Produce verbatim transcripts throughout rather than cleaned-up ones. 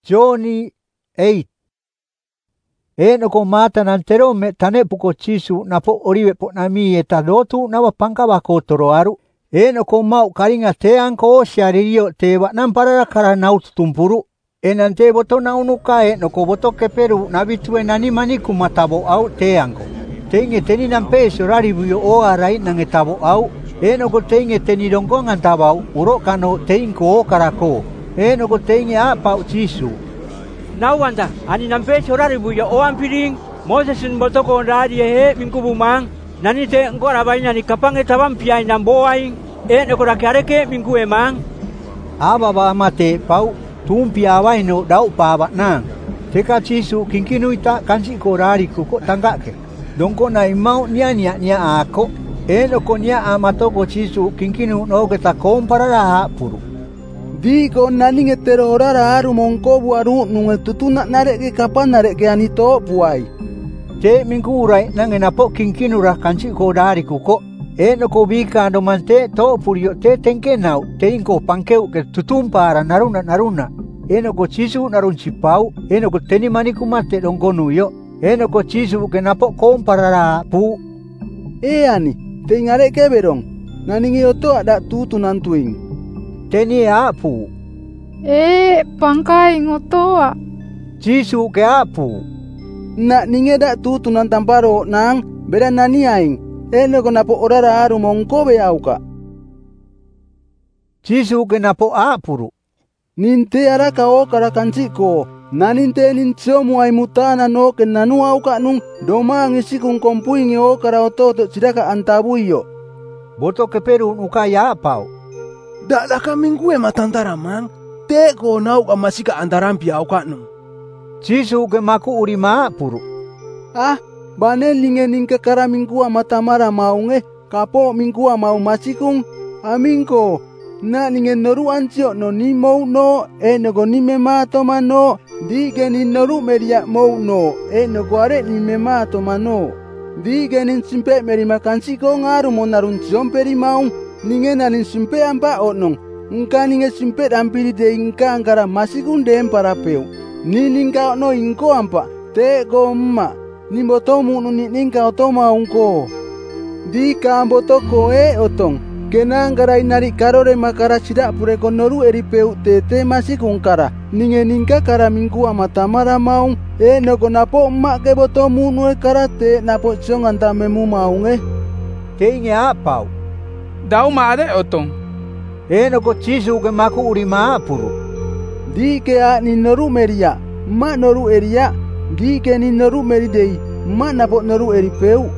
Johnny eight. Enoko mata nantero me tane puko chisu napo oriwe po nami eta dotu nawa pankaba kotoro aru. Enoko mau karinga te anko sharirio te wa namparara kara naut tumpuru. Enante boto na unuka enoko boto keperu nabitue nani maniku matabo au te anko. Teinge teni nampe sorari buyo o arai nangetabo au. Enoko teinge teni dongkongan tabau uro kano teinko o karako. Enoko teinge apa chisu. Nawanda ani nampe sorari buyo o ampiring Mosesin botoko ndari he minkubumang nani te ngora baina ni kapange tabam piai namboaing enoko rakareke minku emang. Aba ba mate pau tumpia waino dau pa nang. Teka chisu kinkinuita kansi korari kuko tangake. Dongko nai mau nia nia nia ako. Enoko nia amatoko chisu kinkinu no kita komparara puru. Diko nani ngetero orara aru mongko buaru nunge tutuna nareke kapan nareke anito buai. Te mingkurai nangenapo kinkinura kansi kodari kuko. Enoko bika domante to purio te tenkenau te inko pankeu ke tutumpara naruna naruna. Enoko chisu narun chipau. Enoko teni manikumate dongkonuyo. Enoko chisu ke napo komparara pu. E ani te ngareke berong. Nani ngioto ada tutu nantuing. Teni apu. Eh, pangkai ngotoa. Chisu ke apu. Na ninge da tu tunan tamparo nang beda nani aing. Eno ko napo orara aru mongko be auka. Chisu ke napo apuru. Ninte ara kao kara kanciko. Naninte nincho muai mutana no ke nanu auka nung doma ngisikung kompuingi o kara ototo ciraka antabuyo. Boto ke peru nuka ya apau. Dada kaminggu ema tantara mang, te ko nau ka masika antarampi au ka nung. Chisu ke maku urima puru. Ah, bane linge ningke kara minggu ama tamara maunge, kapo minggu ama masikung, amingko. Na ninge noru ancio no ni mau no, e nogo ni mema toma no, dige ni noru meria mau no, e nogo are ni mema toma no. Dige ni simpe meri makansi ko ngaru monarun siomperi maung. Ninge nanin simpe ampa onong, nka ninge simpe dampiri de inka angkara masikunde emparapeu. Ni ninka no inko ampa, te go mma, ni botomu nuni ninka otoma unko. Di kambo toko e otong, kena angkara inari karore makara sidak pure konoru eripeu te te masikungkara. Ninge ninka kara mingku amatamara maung, e noko napo mma ke botomu nue karate napo siong antamemu maunge. Teinge apau. Dau mare otong. Enoko chisu ke maku urima puru. Di ke a ni noru meria, ma noru eria. Di ke ni noru meridei, ma napo noru eripeu.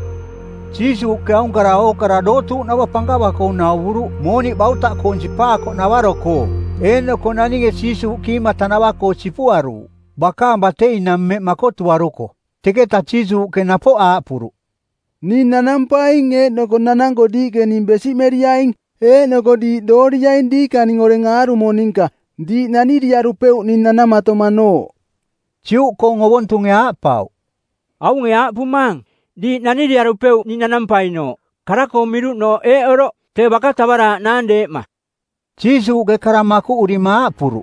Chisu ke aungkara okara dotu nawa pangkaba ko nauru. Moni bauta ko njipa ko nawaro ko. Enoko naninge chisu kima tanawa ko chipuaru. Baka batei namme makotu waruko. Teketa chisu ke napo a puru. Ni nanampaing e noko nanango di ke ni besi meriaing e noko di doriaing di ka ni ngore ngaru moninka di nani dia rupeu ni nanamato mano. Ciu ko ngowontung ya pau. Au ngea pumang di nani dia rupeu ni nanampai no. Karako miru no e oro te baka tabara nande ma. Chisu ke karamaku urima puru.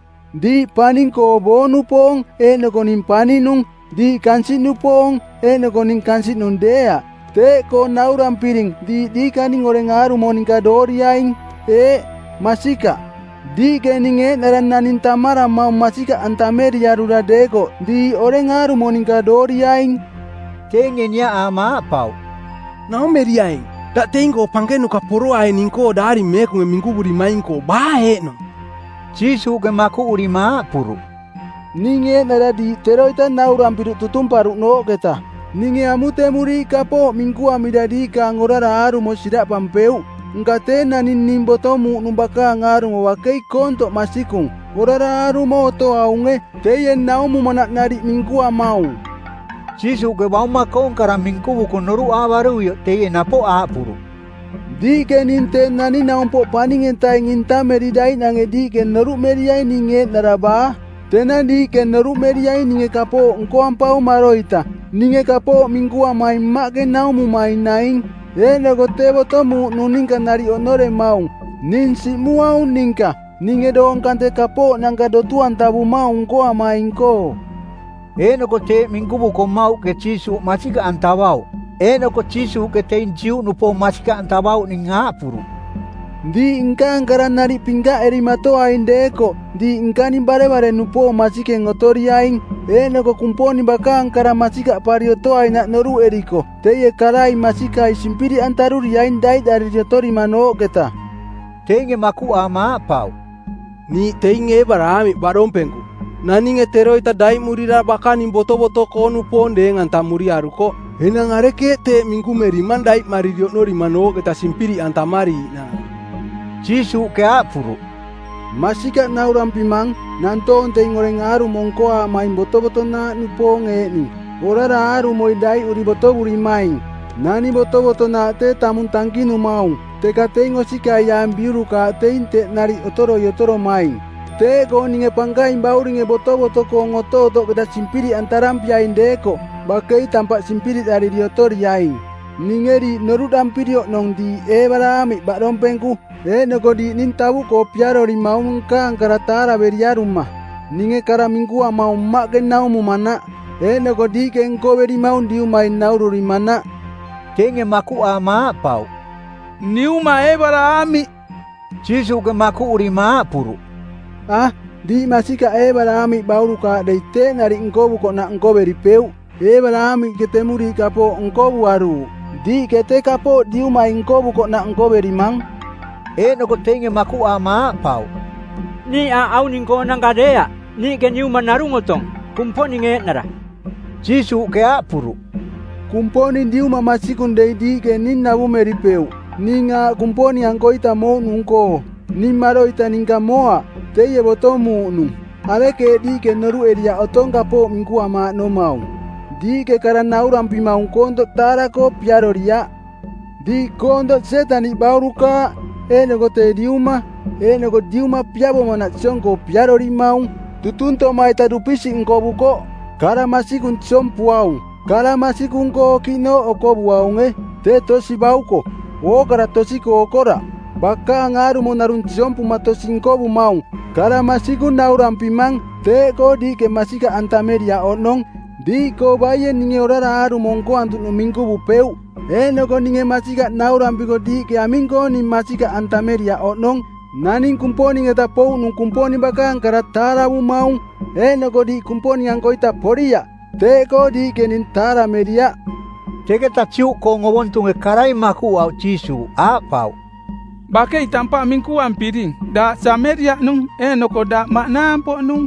Di paning ko bonu pong e noko nimpaninung. Di kansi nupong e noko ning kansi nundea te ko nauram piring di di kaning oreng aru moninka doriaing e masika di keninge naran nanin tamara mau masika antameri yarura deko di oreng aru moninka doriaing tengenya ama pau nau meriaing da tengo pangkenu kaporo ai ninko dari meku minggu buri mainko bae no chisu ke maku urima puru. Ninge nara di teroita nauram piru tutumparu no keta. Ninge amute muri kapo minggu amidadi ka ngorara aru mo sidak pampeu. Ngate nanin nimbotomu numbaka ngaru mo wakei kontok masikung. Ngorara aru mo to aunge teyen naumu manak nari minggu amau. Chisu ke bauma kong kara minggu buku noru awaru yo teyen napo apuru. Di ke ninte nani naumpo paning entai nginta meridai nange di ke noru meriai ninge naraba. Tena di ke noru meriai ninge kapo ngko ampau maroita. Ninge kapo minggu amai mak ke naumu mai naing. E nago te botomu nuninka nari onore maung. Ninsi muau ninka. ninge dong kante kapo nangka do tuan tabu maung ko amain ko. Eno ko te mingkubu ko mau ke cisu masika antawau. Eno ko cisu ke te injiu nupo masika antawau ni ngapuru. Di inka angkara nari pingga eri mato ain deko. Di inka ni bare bare nupo masike ngotori aing. Eno ko kumponi baka angkara masika parioto ain nak noru eriko. Teye karai masika isimpiri antaruri ain dai dari riotori mano kita. Tenge maku ama pau. Ni teinge barami barompengu. Nani ngetero ita dai murira bakani boto-boto konu ponde nganta muri aruko. Henang areke te minggu meriman dai maririo no rimano kita simpiri antamari na. Cisu ke apuru. Masika nauram pimang nanto onte ngoreng aru mongkoa main boto-boto na nupo ngeni. Orara aru moi dai uri boto uri main. Nani boto-boto na te tamun tangki nu maung. Te katengo sika yang biru ka te inte nari otoro yotoro main. Te ko ninge pangkai bauri nge boto-boto ko ngoto to kita simpiri antaram piain deko. Bakai tampak simpiri dari riotori yain. Ningeri norudam pidio nong di e barami bak rompengku. E nogo di nintabu ko piaro ri maung ka angkara tara beria rumah. Ninge kara minggu mau mak ke nau mu mana. E nogo di ke engko beri maung diu main nauru ri mana. Tenge maku ama pau. Niuma e barami. Cisu ke maku uri ma puru. Ah, di masika e barami bauru ka deite nari engko buko na engko beri peu. E barami ketemuri kapo engko waru. Di kete kapo diu main engko buko na engko beri mang. E no ko tenge maku ama pau. Ni a au ningko nang kadea. Ni ke niu manaru ngotong. Kumpo ninge nara. Cisu ke apuru. Kumponi diu mamasikun dei di ke nin nabu meripeu. Ninga kumponi angko ita mo nungko. Ni maro ita ningka moa. Teye botomu nu. Areke di ke noru eria otong kapo minggu ama no mau. Di ke karana uram pimaung konto tarako piaro ria. Di konto setani bauruka. E nego te diuma, e nego diuma piabo mana chonko piaro rimau, tutunto mai tadupisi ngko buko, kara masikun chompuau, kara masikun ko kino oko buaunge, te tosi bauko, o kara tosi ko okora, baka ngaru monarun chompu matosi ngko bumau, kara masikun nauram pimang, te ko di ke masika antameria onong, di ko baye ninge orara aru mongko antunu minggu bupeu. Eno ko ninge masika nauram piko di ke aminko ni masika antameria onong naning kumponi ngeta pou nung kumponi bakang karatara bumaung. Eno ko di kumponi angko ita poria te ko di ke nintara meria. Teke taciu ko ngobontung e karai maku au cisu apau. Bakai tampak minggu ampiring. Da sameria nung eno ko da maknampo nung.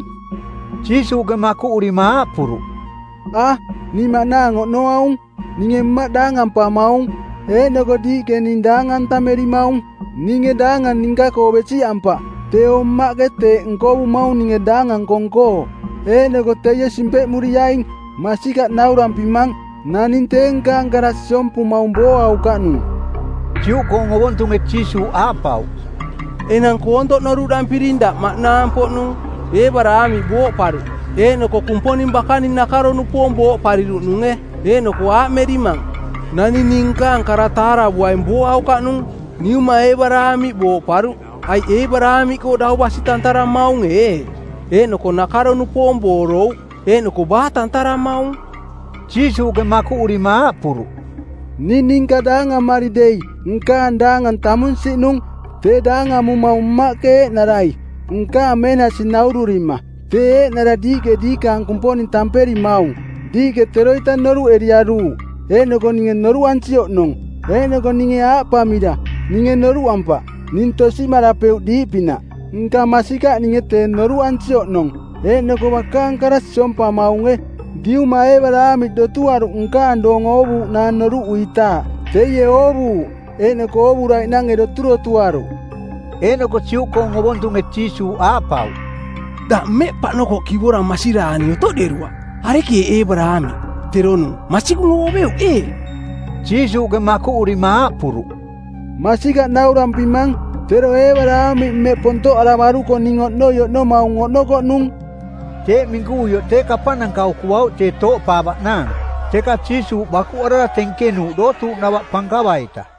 Cisu ke maku uri maapuru. Ah, ni mana ngono aung. Ninge mak dangan pa maung. E nogo di ke nindangan tameri maung. Ninge dangan ningka ko beci ampa. Teo mak ke te engko maung ninge dangan kongko. E nogo te ye simpe muriaing. Masika nauram pimang. Nanin te engka angkara sompu maung boa ukanu. Ciu ko ngobontung e cisu apau. Enang ko ontok norudam pirinda mak nampo nu. E barami bo paru. E noko kumponin bakanin nakaro nu pombo pariru nunge. E no ko a merimang nani ningka angkara tara buain bo au kanung niu ma e barami bo paru ai e barami ko dau basi tantara maung e e no ko nakaro nu pomboro e no ko ba tantara maung. Cisu ke maku uri ma puru. Ni ningka danga mari dei ngka dangan tamun sinung te danga mu mau make narai ngka mena sinauru rima te naradi ke di kang kumponin tamperi maung. Di ke teroita noru eriaru. E nogo ninge noru ancio nong. E nogo ninge apa mida. Ninge noru ampa. Nintosi marapeu di pina. Nka masika ninge te noru ancio nong. E nogo bakang karas sompa maunge. Diu mae barami dotuaru nka andong obu na noru uita. Teye obu. E nogo obu rai nange doturo tuaru. E nogo ciu ko ngobontung e cisu apau. Da me pak noko kibora masira ani oto derua. Areke e barami teronu masiku ngobeu e. Cisu ke maku uri maapuru. Masika nauram pimang tero e barami me ponto alamaru ko ningot no yo no mau ngono ko nung. Te minggu yo te kapan ang kau kuau te to pabak nang. Te ka cisu baku ara tengkenu dotu nawak pangkawaita.